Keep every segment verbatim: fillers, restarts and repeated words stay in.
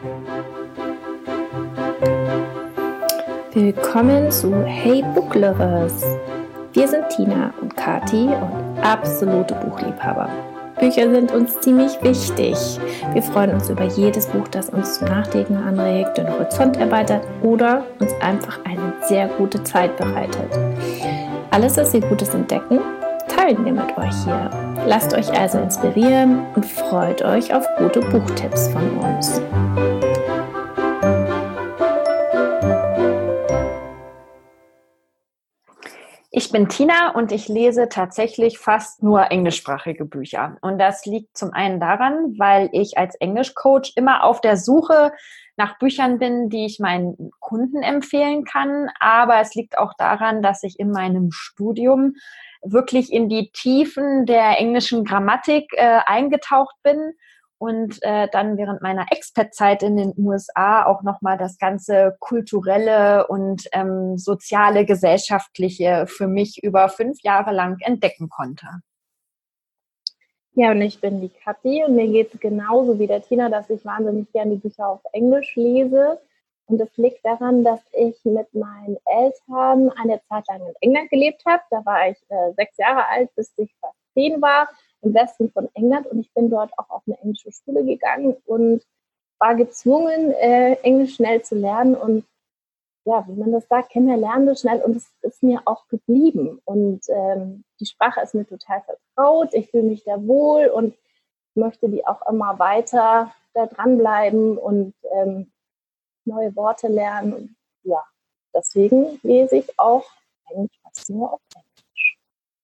Willkommen zu Hey Book Lovers. Wir sind Tina und Kati und absolute Buchliebhaber. Bücher sind uns ziemlich wichtig. Wir freuen uns über jedes Buch, das uns zum Nachdenken anregt, den Horizont erweitert oder uns einfach eine sehr gute Zeit bereitet. Alles, was wir Gutes entdecken, teilen wir mit euch hier. Lasst euch also inspirieren und freut euch auf gute Buchtipps von uns. Ich bin Tina und ich lese tatsächlich fast nur englischsprachige Bücher. Und das liegt zum einen daran, weil ich als Englischcoach immer auf der Suche nach Büchern bin, die ich meinen Kunden empfehlen kann. Aber es liegt auch daran, dass ich in meinem Studium wirklich in die Tiefen der englischen Grammatik äh, eingetaucht bin. Und äh, dann während meiner Expat-Zeit in den U S A auch nochmal das ganze kulturelle und ähm, soziale, gesellschaftliche für mich über fünf Jahre lang entdecken konnte. Ja, und ich bin die Kathi und mir geht es genauso wie der Tina, dass ich wahnsinnig gerne die Bücher auf Englisch lese. Und es liegt daran, dass ich mit meinen Eltern eine Zeit lang in England gelebt habe. Da war ich äh, sechs Jahre alt, bis ich fast zehn war, im Westen von England. Und ich bin dort auch auf eine englische Schule gegangen und war gezwungen, äh, Englisch schnell zu lernen. Und ja, wie man das sagt, Kinder lernen das schnell und es ist mir auch geblieben. Und ähm, die Sprache ist mir total vertraut. Ich fühle mich da wohl und möchte die auch immer weiter da dranbleiben und ähm, neue Worte lernen. Und ja, deswegen lese ich auch eigentlich fast nur auf Englisch.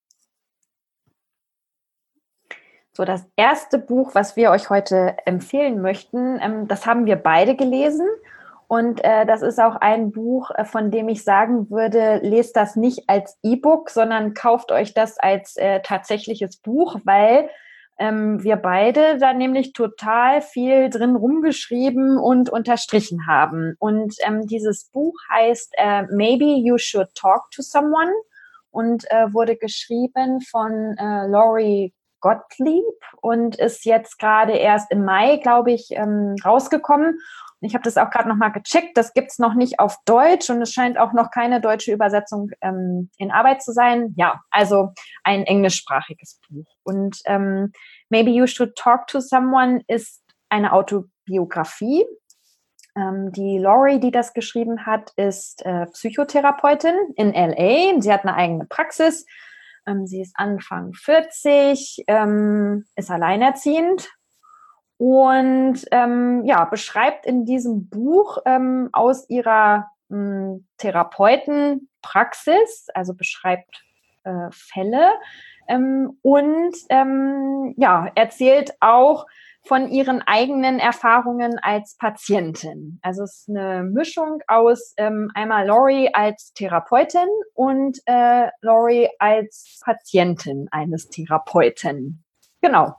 So, das erste Buch, was wir euch heute empfehlen möchten, ähm, das haben wir beide gelesen. Und äh, das ist auch ein Buch, äh, von dem ich sagen würde, lest das nicht als E-Book, sondern kauft euch das als äh, tatsächliches Buch, weil ähm, wir beide da nämlich total viel drin rumgeschrieben und unterstrichen haben. Und ähm, dieses Buch heißt äh, Maybe You Should Talk to Someone und äh, wurde geschrieben von äh, Laurie Gottlieb und ist jetzt gerade erst im Mai, glaube ich, ähm, rausgekommen. Ich habe das auch gerade nochmal gecheckt, das gibt's noch nicht auf Deutsch und es scheint auch noch keine deutsche Übersetzung ähm, in Arbeit zu sein. Ja, also ein englischsprachiges Buch. Und ähm, Maybe You Should Talk to Someone ist eine Autobiografie. Ähm, die Laurie, die das geschrieben hat, ist äh, Psychotherapeutin in L A. Sie hat eine eigene Praxis. Ähm, sie ist Anfang vierzig, ähm, ist alleinerziehend. Und ähm, ja, beschreibt in diesem Buch ähm, aus ihrer mh, Therapeutenpraxis, also beschreibt äh, Fälle ähm, und ähm, ja, erzählt auch von ihren eigenen Erfahrungen als Patientin. Also es ist eine Mischung aus ähm, einmal Laurie als Therapeutin und äh, Laurie als Patientin eines Therapeuten. Genau.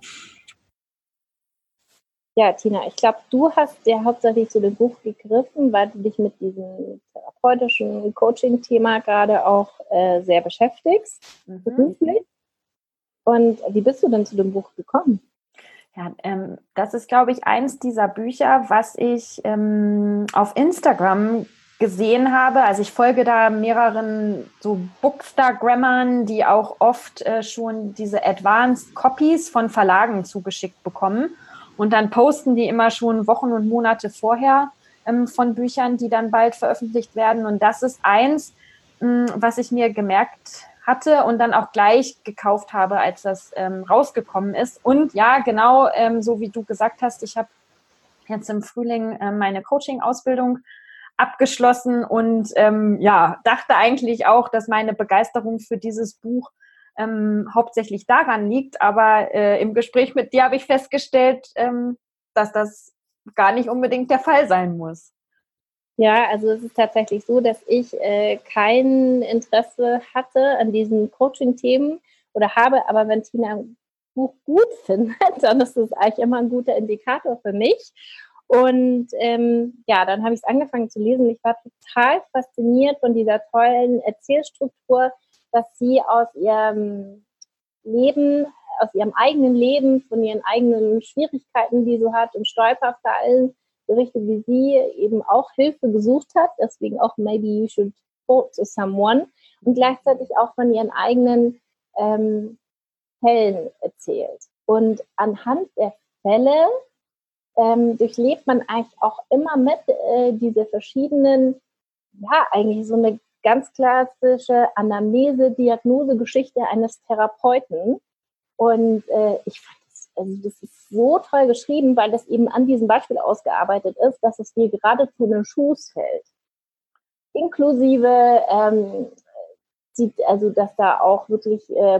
Ja, Tina, ich glaube, du hast ja hauptsächlich zu dem Buch gegriffen, weil du dich mit diesem therapeutischen Coaching-Thema gerade auch äh, sehr beschäftigst, beruflich. Mhm. Und wie bist du denn zu dem Buch gekommen? Ja, ähm, das ist, glaube ich, eins dieser Bücher, was ich ähm, auf Instagram gesehen habe. Also ich folge da mehreren so Bookstagrammern, die auch oft äh, schon diese Advanced Copies von Verlagen zugeschickt bekommen. Und dann posten die immer schon Wochen und Monate vorher ähm, von Büchern, die dann bald veröffentlicht werden. Und das ist eins, mh, was ich mir gemerkt hatte und dann auch gleich gekauft habe, als das ähm, rausgekommen ist. Und ja, genau, ähm, so wie du gesagt hast, ich habe jetzt im Frühling äh, meine Coaching-Ausbildung abgeschlossen und ähm, ja, dachte eigentlich auch, dass meine Begeisterung für dieses Buch ähm, hauptsächlich daran liegt, aber äh, im Gespräch mit dir habe ich festgestellt, ähm, dass das gar nicht unbedingt der Fall sein muss. Ja, also es ist tatsächlich so, dass ich äh, kein Interesse hatte an diesen Coaching-Themen oder habe, aber wenn Tina ein Buch gut findet, dann ist das eigentlich immer ein guter Indikator für mich. Und ähm, ja, dann habe ich es angefangen zu lesen. Ich war total fasziniert von dieser tollen Erzählstruktur, dass sie aus ihrem Leben, aus ihrem eigenen Leben, von ihren eigenen Schwierigkeiten, die sie hat und Stolperfallen, berichtet, wie sie eben auch Hilfe gesucht hat, deswegen auch maybe you should talk to someone, und gleichzeitig auch von ihren eigenen ähm, Fällen erzählt. Und anhand der Fälle ähm, durchlebt man eigentlich auch immer mit äh, diese verschiedenen, ja, eigentlich so eine ganz klassische Anamnese, Diagnose-Geschichte eines Therapeuten. Und äh, ich fand das, also das ist so toll geschrieben, weil das eben an diesem Beispiel ausgearbeitet ist, dass es dir gerade zu den Schuss fällt. Inklusive, ähm, sieht, also dass da auch wirklich äh,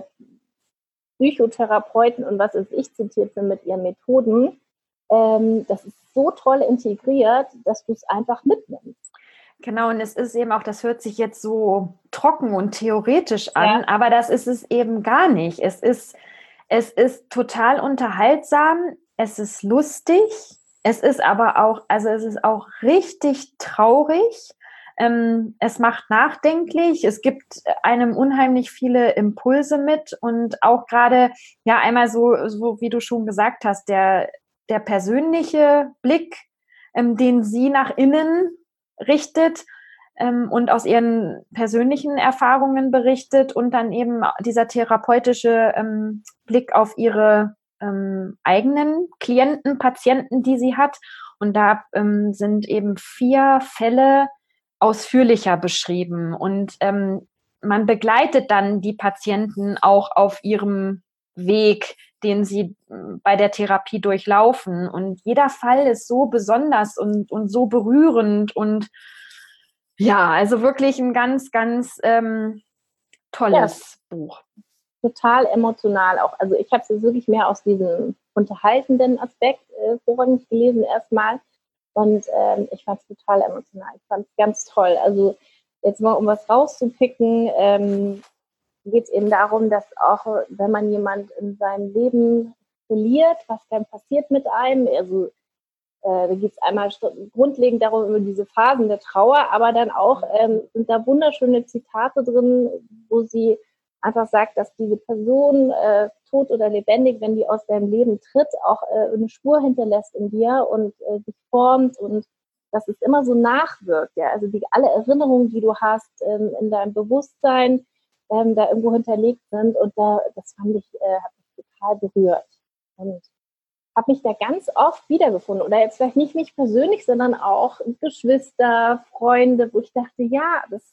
Psychotherapeuten und was weiß ich zitiert sind mit ihren Methoden. Ähm, das ist so toll integriert, dass du es einfach mitnimmst. Genau, und es ist eben auch, das hört sich jetzt so trocken und theoretisch an, Ja. aber das ist es eben gar nicht. Es ist, es ist total unterhaltsam, es ist lustig, es ist aber auch, also es ist auch richtig traurig. Ähm, es macht nachdenklich, es gibt einem unheimlich viele Impulse mit und auch gerade, ja, einmal so, so wie du schon gesagt hast, der, der persönliche Blick, ähm, den sie nach innen richtet ähm, und aus ihren persönlichen Erfahrungen berichtet und dann eben dieser therapeutische ähm, Blick auf ihre ähm, eigenen Klienten, Patienten, die sie hat. Und da ähm, sind eben vier Fälle ausführlicher beschrieben und ähm, man begleitet dann die Patienten auch auf ihrem Weg, den sie bei der Therapie durchlaufen. Und jeder Fall ist so besonders und, und so berührend und ja, also wirklich ein ganz, ganz ähm, tolles ja. Buch. Total emotional auch. Also ich habe es wirklich mehr aus diesem unterhaltenden Aspekt äh, vorrangig gelesen erstmal. Und ähm, ich fand es total emotional. Ich fand es ganz toll. Also jetzt mal, um was rauszupicken, ähm, geht es eben darum, dass auch, wenn man jemand in seinem Leben verliert, was dann passiert mit einem, also äh, da geht es einmal grundlegend darum, über diese Phasen der Trauer, aber dann auch ähm, sind da wunderschöne Zitate drin, wo sie einfach sagt, dass diese Person, äh, tot oder lebendig, wenn die aus deinem Leben tritt, auch äh, eine Spur hinterlässt in dir und äh, sich formt und dass es immer so nachwirkt. Ja? Also die, alle Erinnerungen, die du hast ähm, in deinem Bewusstsein, ähm, da irgendwo hinterlegt sind und da, das fand ich, äh, hat mich total berührt. Und habe mich da ganz oft wiedergefunden. Oder jetzt vielleicht nicht mich persönlich, sondern auch Geschwister, Freunde, wo ich dachte, ja, das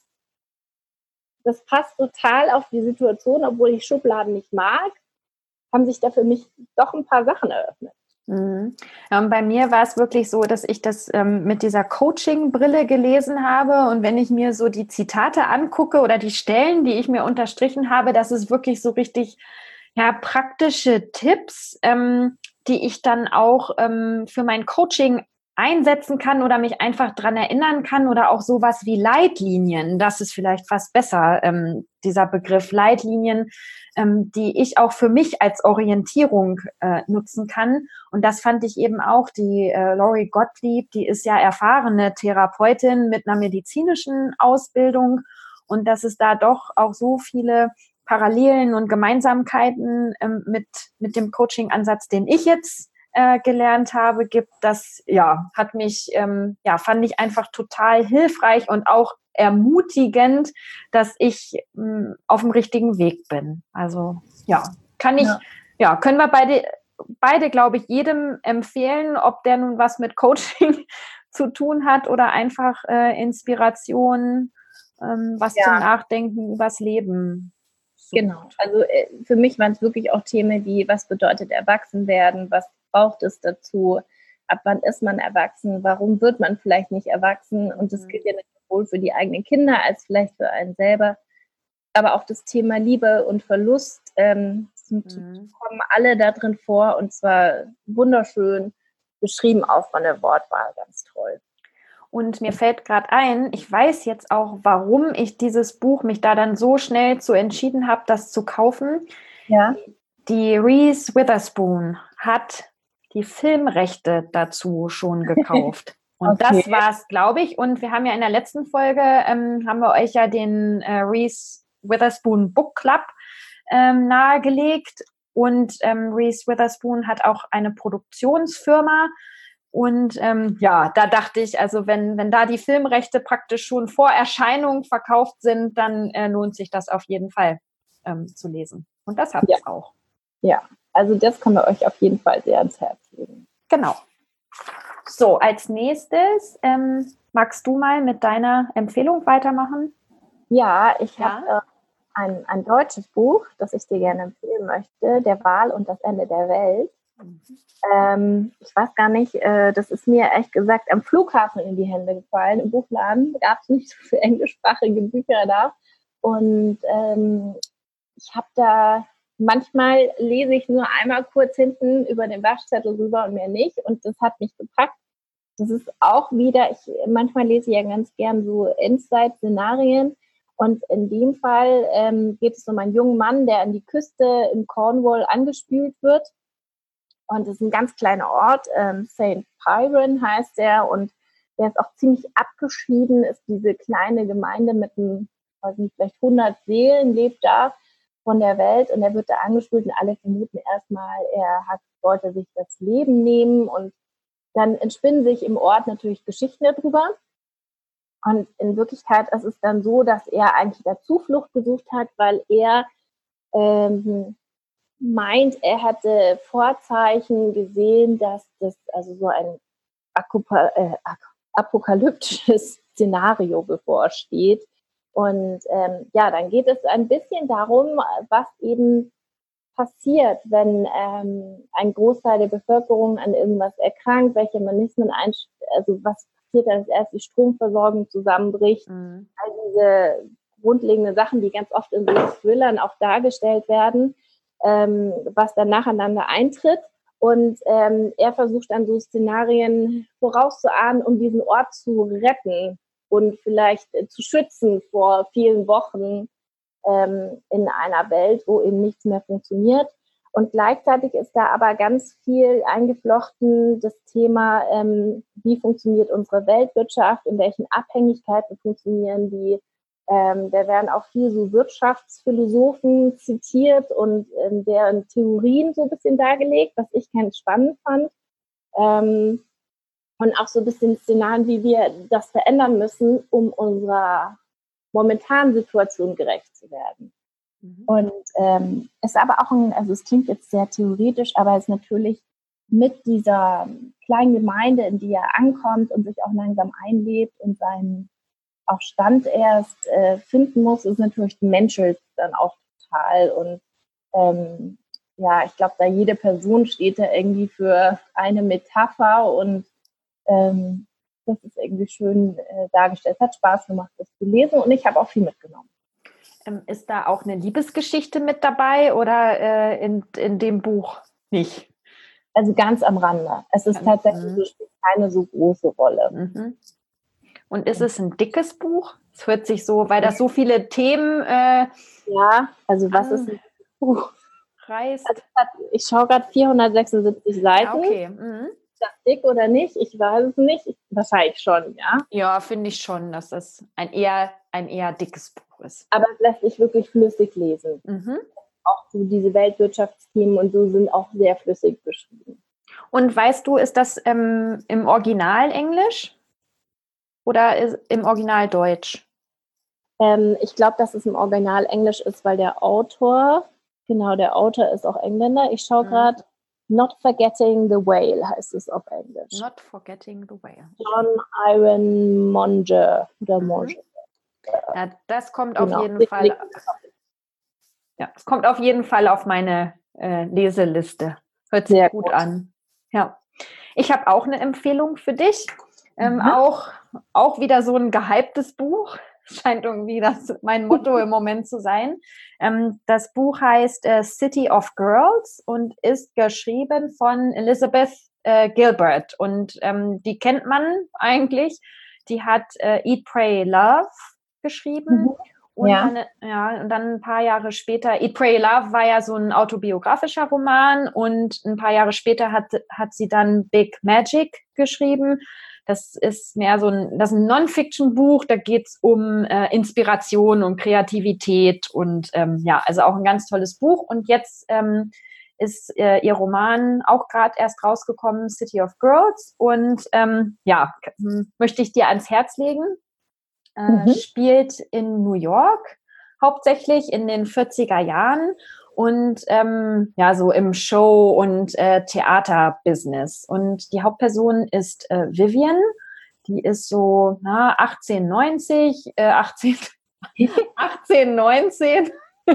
Das passt total auf die Situation, obwohl ich Schubladen nicht mag, haben sich da für mich doch ein paar Sachen eröffnet. Mhm. Ja, und bei mir war es wirklich so, dass ich das ähm, mit dieser Coaching-Brille gelesen habe und wenn ich mir so die Zitate angucke oder die Stellen, die ich mir unterstrichen habe, das ist wirklich so richtig ja, praktische Tipps, ähm, die ich dann auch ähm, für mein Coaching einsetzen kann oder mich einfach dran erinnern kann oder auch sowas wie Leitlinien, das ist vielleicht fast besser, ähm, dieser Begriff Leitlinien, ähm, die ich auch für mich als Orientierung äh, nutzen kann. Und das fand ich eben auch, die äh, Lori Gottlieb, die ist ja erfahrene Therapeutin mit einer medizinischen Ausbildung und dass es da doch auch so viele Parallelen und Gemeinsamkeiten ähm, mit, mit dem Coaching-Ansatz, den ich jetzt äh, gelernt habe, gibt, das ja, hat mich, ähm, ja, fand ich einfach total hilfreich und auch ermutigend, dass ich mh, auf dem richtigen Weg bin. Also ja, kann ich, ja, ja können wir beide, beide, glaube ich, jedem empfehlen, ob der nun was mit Coaching zu tun hat oder einfach äh, Inspiration, ähm, was ja. zum Nachdenken übers Leben. Genau, also äh, für mich waren es wirklich auch Themen wie, was bedeutet Erwachsenwerden, was braucht es dazu, ab wann ist man erwachsen, warum wird man vielleicht nicht erwachsen und das gilt ja nicht sowohl für die eigenen Kinder als vielleicht für einen selber, aber auch das Thema Liebe und Verlust ähm, sind, mhm. kommen alle da drin vor und zwar wunderschön beschrieben, auch von der Wortwahl, ganz toll. Und mir fällt gerade ein, ich weiß jetzt auch, warum ich dieses Buch mich da dann so schnell zu entschieden habe, das zu kaufen. Ja. Die Reese Witherspoon hat die Filmrechte dazu schon gekauft. Und okay. Das war es, glaube ich. Und wir haben ja in der letzten Folge, ähm, haben wir euch ja den äh, Reese Witherspoon Book Club ähm, nahegelegt. Und ähm, Reese Witherspoon hat auch eine Produktionsfirma, Und ähm, ja, da dachte ich, also wenn, wenn da die Filmrechte praktisch schon vor Erscheinung verkauft sind, dann äh, lohnt sich das auf jeden Fall ähm, zu lesen. Und das hat es Ja. auch. Ja, also das können wir euch auf jeden Fall sehr ans Herz legen. Genau. So, als nächstes ähm, magst du mal mit deiner Empfehlung weitermachen? Ja, ich Ja. habe äh, ein, ein deutsches Buch, das ich dir gerne empfehlen möchte, Der Wal und das Ende der Welt. Mhm. Ähm, ich weiß gar nicht, äh, das ist mir ehrlich gesagt am Flughafen in die Hände gefallen. Im Buchladen gab es nicht so viele englischsprachige Bücher da. Und ähm, ich habe da, manchmal lese ich nur einmal kurz hinten über den Waschzettel rüber und mehr nicht. Und das hat mich gepackt. Das ist auch wieder, ich, manchmal lese ich ja ganz gern so Endzeit-Szenarien. Und in dem Fall ähm, geht es um einen jungen Mann, der an die Küste in Cornwall angespült wird. Und es ist ein ganz kleiner Ort, ähm, Saint Piran heißt der. Und der ist auch ziemlich abgeschieden, ist diese kleine Gemeinde mit einem, weiß nicht, vielleicht hundert Seelen, lebt da von der Welt. Und er wird da angespült und alle vermuten erstmal, er hat, wollte sich das Leben nehmen. Und dann entspinnen sich im Ort natürlich Geschichten darüber. Und in Wirklichkeit ist es dann so, dass er eigentlich da Zuflucht gesucht hat, weil er ähm, meint, er hätte Vorzeichen gesehen, dass das also so ein Akupa- äh, apokalyptisches Szenario bevorsteht. Und ähm, ja, dann geht es ein bisschen darum, was eben passiert, wenn ähm, ein Großteil der Bevölkerung an irgendwas erkrankt, welche Mechanismen, einst- also was passiert, als erst die Stromversorgung zusammenbricht. Mhm. All diese grundlegenden Sachen, die ganz oft in so Thrillern auch dargestellt werden, ähm, was dann nacheinander eintritt. Und ähm, er versucht dann so Szenarien vorauszuahnen, um diesen Ort zu retten und vielleicht äh, zu schützen vor vielen Wochen ähm, in einer Welt, wo eben nichts mehr funktioniert. Und gleichzeitig ist da aber ganz viel eingeflochten, das Thema, ähm, wie funktioniert unsere Weltwirtschaft, in welchen Abhängigkeiten funktionieren die. Ähm, da werden auch viel so Wirtschaftsphilosophen zitiert und ähm, deren Theorien so ein bisschen dargelegt, was ich ganz spannend fand. Ähm, und auch so ein bisschen Szenarien, wie wir das verändern müssen, um unserer momentanen Situation gerecht zu werden. Mhm. Und ähm, es ist aber auch ein, also es klingt jetzt sehr theoretisch, aber es ist natürlich mit dieser kleinen Gemeinde, in die er ankommt und sich auch langsam einlebt und seinen auch Stand erst äh, finden muss, ist natürlich menschelt dann auch total. Und ähm, ja, ich glaube, da jede Person steht da irgendwie für eine Metapher und ähm, das ist irgendwie schön äh, dargestellt. Es hat Spaß gemacht, das zu lesen und ich habe auch viel mitgenommen. Ähm, ist da auch eine Liebesgeschichte mit dabei oder äh, in, in dem Buch nicht? Also ganz am Rande. Es ist tatsächlich mhm. so, spielt keine so große Rolle. Mhm. Und ist es ein dickes Buch? Es hört sich so, weil das so viele Themen äh, ja, also was ist ein Buch? Reißt. Also hat, ich schaue gerade vierhundertsechsundsiebzig Seiten. Ja, okay. Mhm. Ist das dick oder nicht? Ich weiß es nicht. Wahrscheinlich schon, ja. Ja, finde ich schon, dass das ein eher, ein eher dickes Buch ist. Aber es lässt sich wirklich flüssig lesen. Mhm. Auch so diese Weltwirtschaftsthemen und so sind auch sehr flüssig beschrieben. Und weißt du, ist das ähm, im Original Englisch oder ist im Original Deutsch? Ähm, ich glaube, dass es im Original Englisch ist, weil der Autor, genau, der Autor ist auch Engländer. Ich schaue gerade, mhm. Not Forgetting the Whale heißt es auf Englisch. Not Forgetting the Whale. John Iron Monge oder Monge. Mhm. Ja, das kommt genau. auf jeden Fall. Ja, es kommt auf jeden Fall auf meine äh, Leseliste. Hört sich Sehr gut, gut an. Ja. Ich habe auch eine Empfehlung für dich. Ähm, mhm. auch, auch wieder so ein gehyptes Buch. Scheint irgendwie das mein Motto im Moment zu sein. Ähm, das Buch heißt äh, City of Girls und ist geschrieben von Elizabeth äh, Gilbert. Und ähm, die kennt man eigentlich. Die hat äh, Eat, Pray, Love geschrieben. Mhm. Und, ja. Dann, ja, und dann ein paar Jahre später, Eat, Pray, Love war ja so ein autobiografischer Roman und ein paar Jahre später hat, hat sie dann Big Magic geschrieben. Das ist mehr so ein, das ist ein Non-Fiction-Buch, da geht es um äh, Inspiration und Kreativität und ähm, ja, also auch ein ganz tolles Buch. Und jetzt ähm, ist äh, ihr Roman auch gerade erst rausgekommen, City of Girls. Und ähm, ja, möchte ich dir ans Herz legen. Äh, mhm. Spielt in New York, hauptsächlich in den vierziger Jahren und ähm, ja, so im Show- und äh, Theaterbusiness. Und die Hauptperson ist äh, Vivian. Die ist so na, achtzehn, neunzig, äh, achtzehn, achtzehn, neunzehn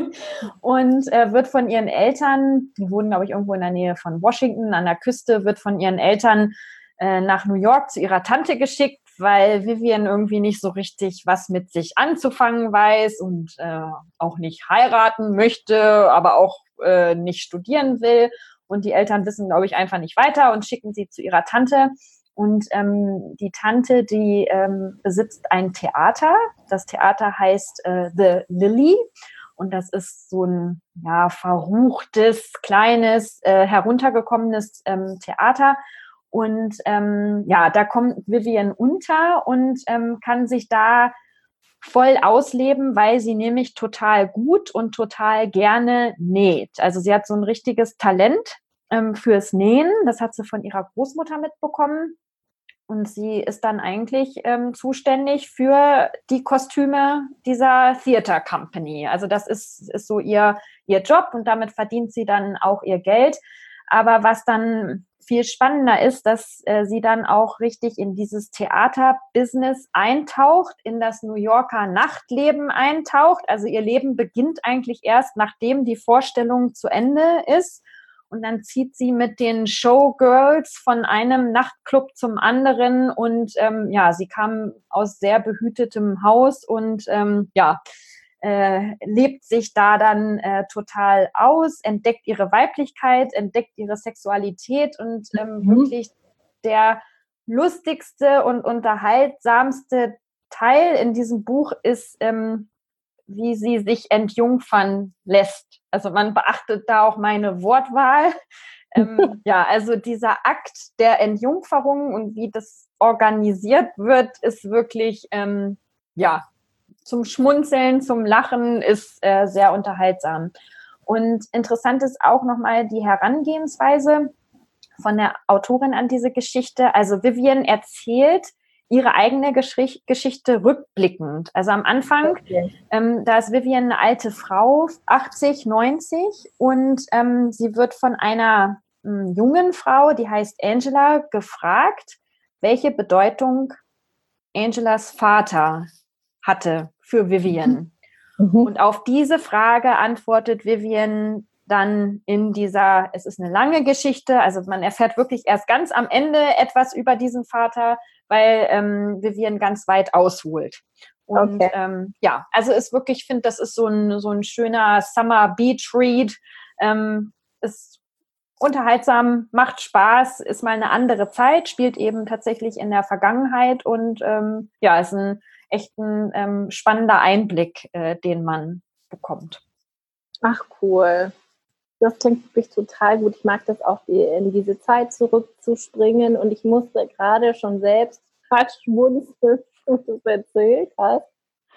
und äh, wird von ihren Eltern, die wohnen, glaube ich, irgendwo in der Nähe von Washington an der Küste, wird von ihren Eltern äh, nach New York zu ihrer Tante geschickt, weil Vivian irgendwie nicht so richtig was mit sich anzufangen weiß und äh, auch nicht heiraten möchte, aber auch äh, nicht studieren will. Und die Eltern wissen, glaube ich, einfach nicht weiter und schicken sie zu ihrer Tante. Und ähm, die Tante, die ähm, besitzt ein Theater. Das Theater heißt äh, The Lily. Und das ist so ein ja, verruchtes, kleines, äh, heruntergekommenes ähm, Theater. Und ähm, ja, da kommt Vivian unter und ähm, kann sich da voll ausleben, weil sie nämlich total gut und total gerne näht. Also sie hat so ein richtiges Talent ähm, fürs Nähen. Das hat sie von ihrer Großmutter mitbekommen. Und sie ist dann eigentlich ähm, zuständig für die Kostüme dieser Theater Company. Also das ist, ist so ihr, ihr Job und damit verdient sie dann auch ihr Geld. Aber was dann viel spannender ist, dass äh, sie dann auch richtig in dieses Theaterbusiness eintaucht, in das New Yorker Nachtleben eintaucht. Also ihr Leben beginnt eigentlich erst, nachdem die Vorstellung zu Ende ist. Und dann zieht sie mit den Showgirls von einem Nachtclub zum anderen. Und ähm, ja, sie kam aus sehr behütetem Haus und ähm, ja, äh, lebt sich da dann äh, total aus, entdeckt ihre Weiblichkeit, entdeckt ihre Sexualität und ähm, mhm. wirklich der lustigste und unterhaltsamste Teil in diesem Buch ist, ähm, wie sie sich entjungfern lässt. Also man beachtet da auch meine Wortwahl. ähm, ja, also dieser Akt der Entjungferung und wie das organisiert wird, ist wirklich, ähm, ja, zum Schmunzeln, zum Lachen, ist äh, sehr unterhaltsam. Und interessant ist auch nochmal die Herangehensweise von der Autorin an diese Geschichte. Also Vivian erzählt ihre eigene Gesch- Geschichte rückblickend. Also am Anfang, okay. ähm, da ist Vivian eine alte Frau, achtzig, neunzig, und ähm, sie wird von einer ähm, jungen Frau, die heißt Angela, gefragt, welche Bedeutung Angelas Vater hatte für Vivian. Mhm. Und auf diese Frage antwortet Vivian dann in dieser, es ist eine lange Geschichte, also man erfährt wirklich erst ganz am Ende etwas über diesen Vater, weil ähm, Vivian ganz weit ausholt. Und okay. ähm, ja, also ist wirklich, ich finde, das ist so ein, so ein schöner Summer Beach Read, ähm, ist unterhaltsam, macht Spaß, ist mal eine andere Zeit, spielt eben tatsächlich in der Vergangenheit und ähm, ja, ist ein echt ein ähm, spannender Einblick, äh, den man bekommt. Ach, cool. Das klingt wirklich total gut. Ich mag das auch, in diese Zeit zurückzuspringen. Und ich musste gerade schon selbst schmunzeln, was du erzählt hast,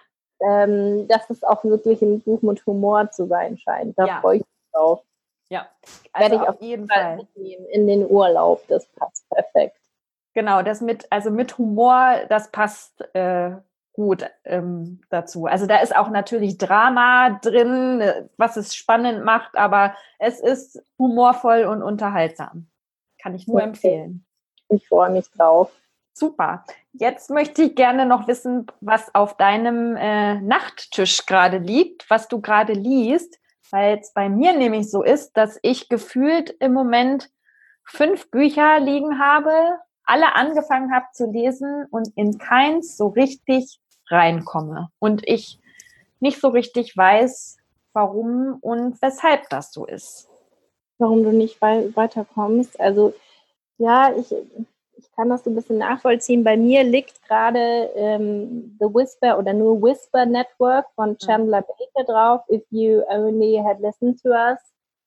ähm, dass es auch wirklich ein Buch mit Humor zu sein scheint. Da ja. freue ich mich drauf. Ja, also werde ich auf, auf jeden Fall mitnehmen in den Urlaub. Das passt perfekt. Genau, das mit, also mit Humor, das passt äh, gut ähm, dazu. Also da ist auch natürlich Drama drin, was es spannend macht, aber es ist humorvoll und unterhaltsam. Kann ich nur okay. empfehlen. Ich freue mich drauf. Super. Jetzt möchte ich gerne noch wissen, was auf deinem äh, Nachttisch gerade liegt, was du gerade liest, weil es bei mir nämlich so ist, dass ich gefühlt im Moment fünf Bücher liegen habe, alle angefangen habe zu lesen und in keins so richtig reinkomme. Und ich nicht so richtig weiß, warum und weshalb das so ist. Warum du nicht wei- weiterkommst? Also ja, ich, ich kann das so ein bisschen nachvollziehen. Bei mir liegt gerade ähm, The Whisper oder nur Whisper Network von Chandler Baker drauf, If You Only Had Listened to Us.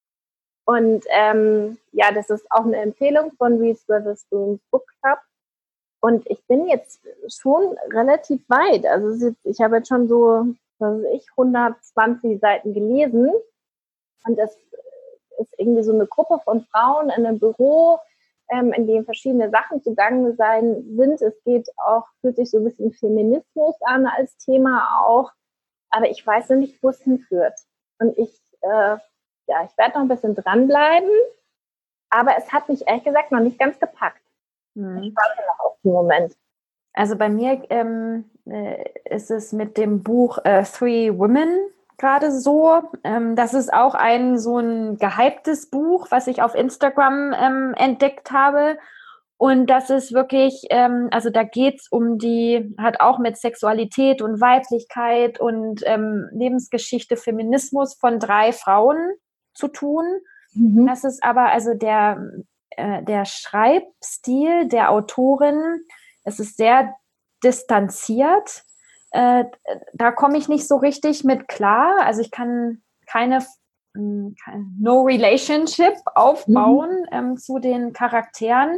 Und ähm, ja, das ist auch eine Empfehlung von Reese Witherspoon's Book Club. Und ich bin jetzt schon relativ weit. Also jetzt, ich habe jetzt schon so, was weiß ich, hundertzwanzig Seiten gelesen. Und es ist irgendwie so eine Gruppe von Frauen in einem Büro, ähm, in dem verschiedene Sachen zugange sein sind. Es geht auch, fühlt sich so ein bisschen Feminismus an als Thema auch, aber ich weiß noch nicht, wo es hinführt. Und ich, äh, ja, ich werde noch ein bisschen dranbleiben, aber es hat mich ehrlich gesagt noch nicht ganz gepackt. Mhm. Ich warte noch auf den Moment. Also bei mir ähm, äh, ist es mit dem Buch äh, Three Women gerade so. Ähm, das ist auch ein so ein gehyptes Buch, was ich auf Instagram ähm, entdeckt habe. Und das ist wirklich, ähm, also da geht's um die, hat auch mit Sexualität und Weiblichkeit und ähm, Lebensgeschichte, Feminismus von drei Frauen zu tun. Mhm. Das ist aber also der, äh, der Schreibstil der Autorin, es ist sehr distanziert. Äh, da komme ich nicht so richtig mit klar. Also ich kann keine, keine No Relationship aufbauen mhm. ähm, zu den Charakteren.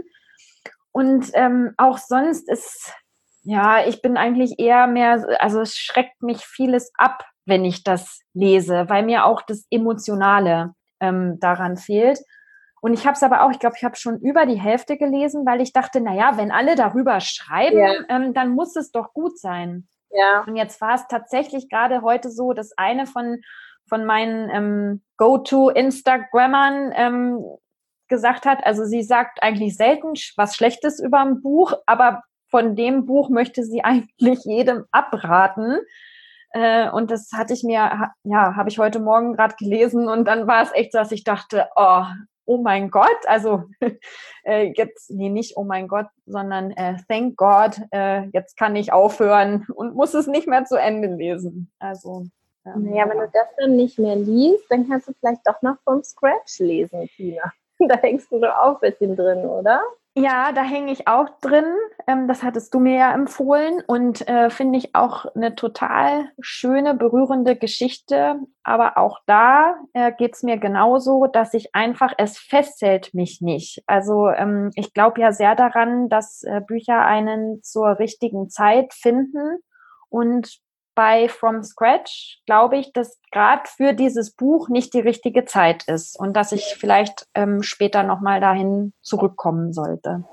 Und ähm, auch sonst ist, ja, ich bin eigentlich eher mehr, also es schreckt mich vieles ab, wenn ich das lese, weil mir auch das Emotionale ähm, daran fehlt. Und ich habe es aber auch, ich glaube, ich habe schon über die Hälfte gelesen, weil ich dachte, naja, wenn alle darüber schreiben, ja. ähm, dann muss es doch gut sein. Ja. Und jetzt war es tatsächlich gerade heute so, dass eine von, von meinen ähm, Go-To-Instagrammern ähm, gesagt hat, also sie sagt eigentlich selten was Schlechtes über ein Buch, aber von dem Buch möchte sie eigentlich jedem abraten. Äh, und das hatte ich mir, ja, habe ich heute Morgen gerade gelesen und dann war es echt so, dass ich dachte, oh, oh mein Gott, also äh, jetzt, nee, nicht oh mein Gott, sondern äh, thank God, äh, jetzt kann ich aufhören und muss es nicht mehr zu Ende lesen. Also ähm, naja, ja. Wenn du das dann nicht mehr liest, dann kannst du vielleicht doch noch vom Scratch lesen, Tina. Da hängst du doch auch ein bisschen drin, oder? Ja, da hänge ich auch drin. Ähm, das hattest du mir ja empfohlen und äh, finde ich auch eine total schöne, berührende Geschichte. Aber auch da äh, geht es mir genauso, dass ich einfach, es fesselt mich nicht. Also ähm, ich glaube ja sehr daran, dass äh, Bücher einen zur richtigen Zeit finden. Und bei From Scratch glaube ich, dass gerade für dieses Buch nicht die richtige Zeit ist und dass ich vielleicht ähm, später nochmal dahin zurückkommen sollte.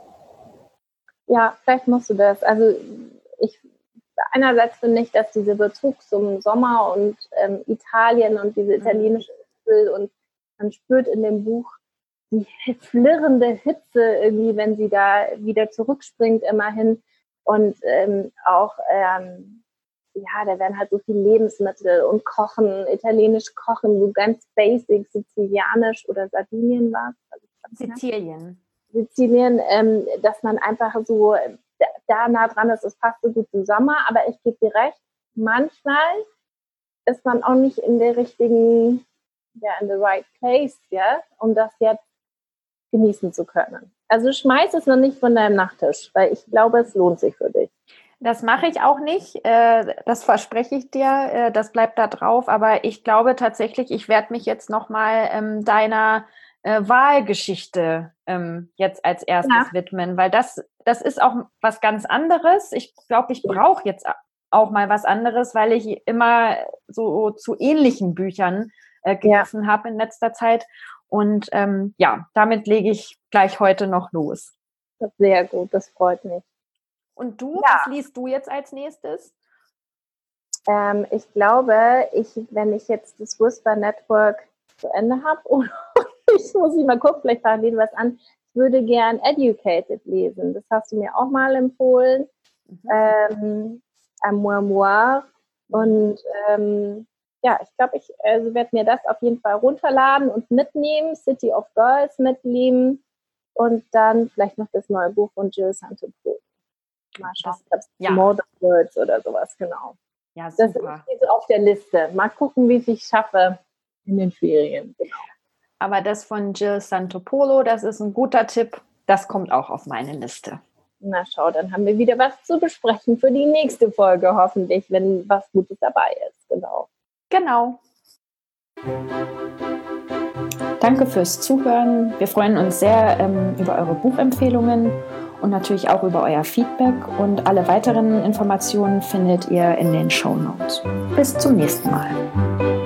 Ja, vielleicht musst du das. Also ich einerseits finde ich, dass dieser Bezug zum Sommer und ähm, Italien und diese italienische Insel und man spürt in dem Buch die flirrende Hitze irgendwie, wenn sie da wieder zurückspringt immerhin und ähm, auch ähm, ja, da werden halt so viele Lebensmittel und Kochen, italienisch kochen, so ganz basic, sizilianisch oder Sardinien war es. Sizilien. Sizilien, ähm, dass man einfach so da, da nah dran ist, es passt so gut zusammen, aber ich gebe dir recht, manchmal ist man auch nicht in der richtigen, ja, in the right place, ja, um das jetzt genießen zu können. Also schmeiß es noch nicht von deinem Nachttisch, weil ich glaube, es lohnt sich für dich. Das mache ich auch nicht, das verspreche ich dir, das bleibt da drauf, aber ich glaube tatsächlich, ich werde mich jetzt nochmal ähm, deiner äh, Wahlgeschichte ähm, jetzt als erstes ja. widmen, weil das, das ist auch was ganz anderes. Ich glaube, ich brauche jetzt auch mal was anderes, weil ich immer so zu ähnlichen Büchern äh, gegriffen ja. habe in letzter Zeit und ähm, ja, damit lege ich gleich heute noch los. Sehr gut, das freut mich. Und du, ja. was liest du jetzt als nächstes? Ähm, ich glaube, ich, wenn ich jetzt das Whisper Network zu Ende habe, oder ich muss ich mal gucken, vielleicht parallel was an, ich würde gern Educated lesen. Das hast du mir auch mal empfohlen. Mhm. Ähm, Amour. Und ähm, ja, ich glaube, ich also werde mir das auf jeden Fall runterladen und mitnehmen, City of Girls mitnehmen und dann vielleicht noch das neue Buch von Jill Santopolo. Mal schauen, das, ja. More Than Words oder sowas, genau. Ja, super. Das ist auf der Liste. Mal gucken, wie ich es schaffe in den Ferien. Genau. Aber das von Jill Santopolo, das ist ein guter Tipp. Das kommt auch auf meine Liste. Na schau, dann haben wir wieder was zu besprechen für die nächste Folge, hoffentlich, wenn was Gutes dabei ist. Genau. Genau. Danke fürs Zuhören. Wir freuen uns sehr ähm, über eure Buchempfehlungen und natürlich auch über euer Feedback. Und alle weiteren Informationen findet ihr in den Shownotes. Bis zum nächsten Mal.